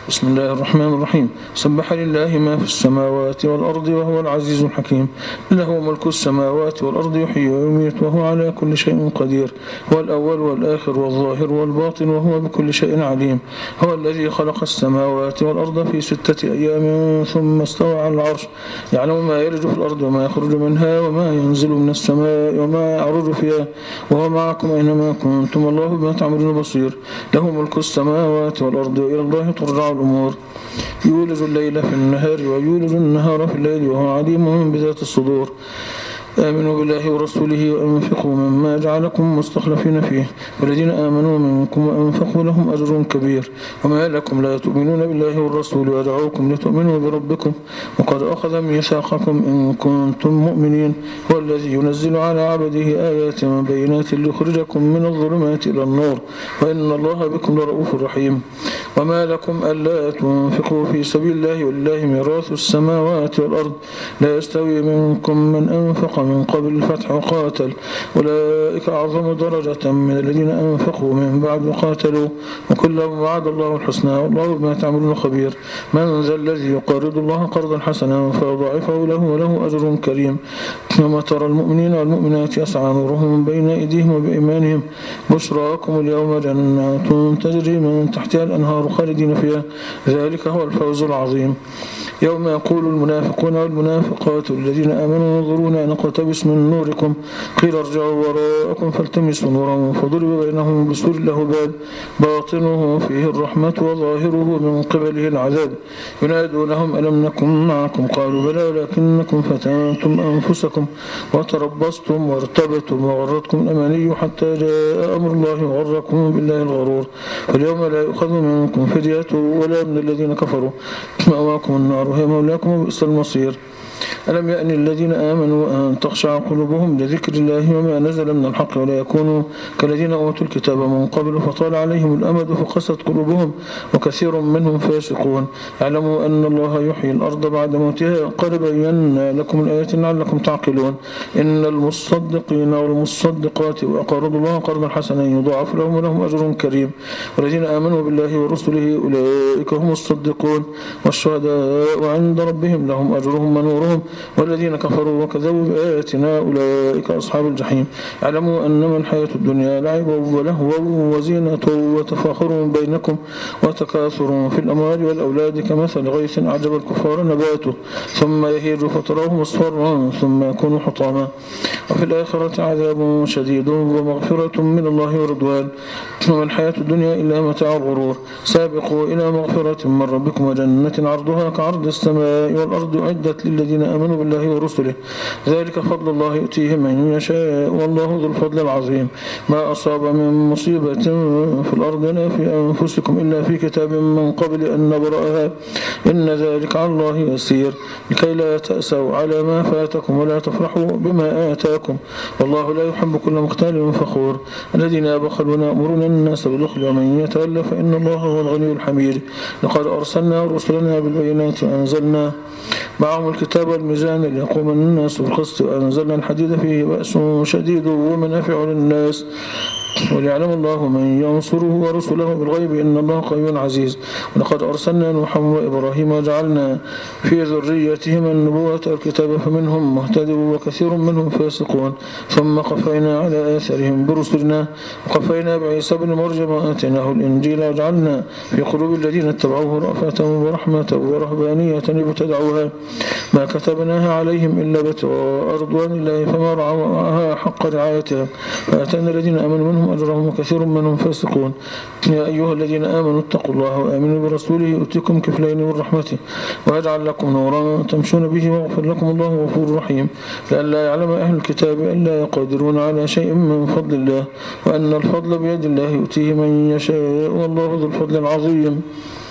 بسم الله الرحمن الرحيم. سبح لله ما في السماوات والأرض وهو العزيز الحكيم. له ملك السماوات والأرض يحيي ويميت وهو على كل شيء قدير. هو الأول والآخر والظاهر والباطن وهو بكل شيء عليم. هو الذي خلق السماوات والأرض في 6 أيام ثم استوى على العرش. يعلم ما يلج في الأرض وما يخرج منها وما ينزل من السماء وما يعرج فيها وهو معكم أينما كنتم والله بما تعملون بصير. له ملك السماوات والأرض وإلى الله ترجع الأمور. يولج الليل في النهار ويولج النهار في الليل وهو عليم بذات الصدور. آمنوا بالله ورسوله وأنفقوا مما جعلكم مستخلفين فيه والذين آمنوا منكم وأنفقوا لهم أجر كبير. وما لكم لا تؤمنون بالله والرسول ويدعوكم لتؤمنوا بربكم وقد أخذ ميثاقكم إن كنتم مؤمنين. هو الذي ينزل على عبده آيات بينات ليخرجكم من الظلمات إلى النور وإن الله بكم لرؤوف رحيم. وما لكم ألا تنفقوا في سبيل الله ولله ميراث السماوات والأرض لا يستوي منكم من أنفق من قبل الفتح وقاتل أولئك أعظم درجة من الذين أنفقوا من بعد وقاتلوا وكلا وعد الله الحسنى والله بما تعملون خبير. من ذا الذي يقرض الله قرضا حسنا فيضاعفه له وله أجر كريم. وما ترى المؤمنين والمؤمنات يسعى نورهم بين أيديهم وبإيمانهم بشراكم اليوم جنات تجري من تحتها الأنهار خالدين فيها ذلك هو الفوز العظيم. يوم يقول المنافقون والمنافقات الذين آمنوا انظرونا نقتبس من نوركم قيل ارجعوا وراءكم فالتمسوا نورا فضرب بينهم بسور له باب باطنه فيه الرحمة وظاهره من قبله العذاب. ينادونهم ألم نكن معكم قالوا بلى ولكنكم فتنتم أنفسكم وتربصتم وارتبتم وغرتكم الأماني حتى جاء أمر الله وغركم بالله الغرور. فاليوم لا يؤخذ منكم فدية ولا من الذين كفروا مأواكم النار وهي مولاكم وبئس المصير. ألم يأن الذين آمنوا أن تخشع قلوبهم لذكر الله وما نزل من الحق ولا يكونوا كالذين أوتوا الكتاب من قبل فطال عليهم الأمد فقست قلوبهم وكثير منهم فاسقون. اعلموا أن الله يحيي الأرض بعد موتها قد بينا لكم الآيات لعلكم تعقلون. إن المصدقين والمصدقات وأقرضوا الله قرضا حسنا يضاعف لهم ولهم أجر كريم. والذين آمنوا بالله ورسله أولئك هم الصديقون والشهداء عند ربهم لهم أجرهم ونورهم. والذين كفروا وكذبوا بآياتنا أولئك أصحاب الجحيم. اعلموا أنما الحياة الدنيا لعب ولهو وزينة وتفاخر بينكم وتكاثر في الأموال والأولاد كمثل غيث أعجب الكفار نباته ثم يهيج فتراه مصفرا ثم يكون حطاما وفي الآخرة عذاب شديد ومغفرة من الله ورضوان. وما الحياة الدنيا إلا متاع الغرور. سابقوا إلى مغفرة من ربكم وجنة عرضها كعرض السماء والأرض أعدت للذين آمنوا بالله ورسله ذلك فضل الله يؤتيه من يشاء والله ذو الفضل العظيم. ما أصاب من مصيبة في الأرض ولا في أنفسكم إلا في كتاب من قبل أن نبرأها إن ذلك على الله يسير لكي لا تأسوا على ما فاتكم ولا تفرحوا بما آتاكم والله لا يحب كل مختال فخور. الذين يبخلون يأمرون الناس بالبخل ومن يتولى فإن الله هو الغني الحميد. لقد أرسلنا رسلنا بالبينات وأنزلنا معهم الكتاب والميزان ليقوم الناس بالقسط وأنزلنا الحديد فيه بأس شديد ومنافع للناس وليعلم الله من ينصره ورسله بالغيب إن الله قوي عزيز. ولقد أرسلنا نوحا وإبراهيم وجعلنا في ذريتهما النبوة والكتاب فمنهم مهتد وكثير منهم فاسقون. ثم قفينا على آثارهم برسلنا وقفينا بعيسى بن مريم وآتيناه الإنجيل وجعلنا في قلوب الذين اتبعوه رأفة ورحمة ورهبانية ابتدعوها ما كتبناها عليهم إلا ابتغاء رضوان الله فما رعوها حق رعايتها فأتانا الذين آمنوا منهم أجرهم وكثير منهم فاسقون. يا أيها الذين آمنوا اتقوا الله وآمنوا برسوله يؤتكم كفلين من رحمته ويجعل لكم نورا تمشون به ويغفر لكم الله غفور رحيم. لئلا يعلم أهل الكتاب ألا يقدرون على شيء من فضل الله وأن الفضل بيد الله يؤتيه من يشاء والله ذو الفضل العظيم.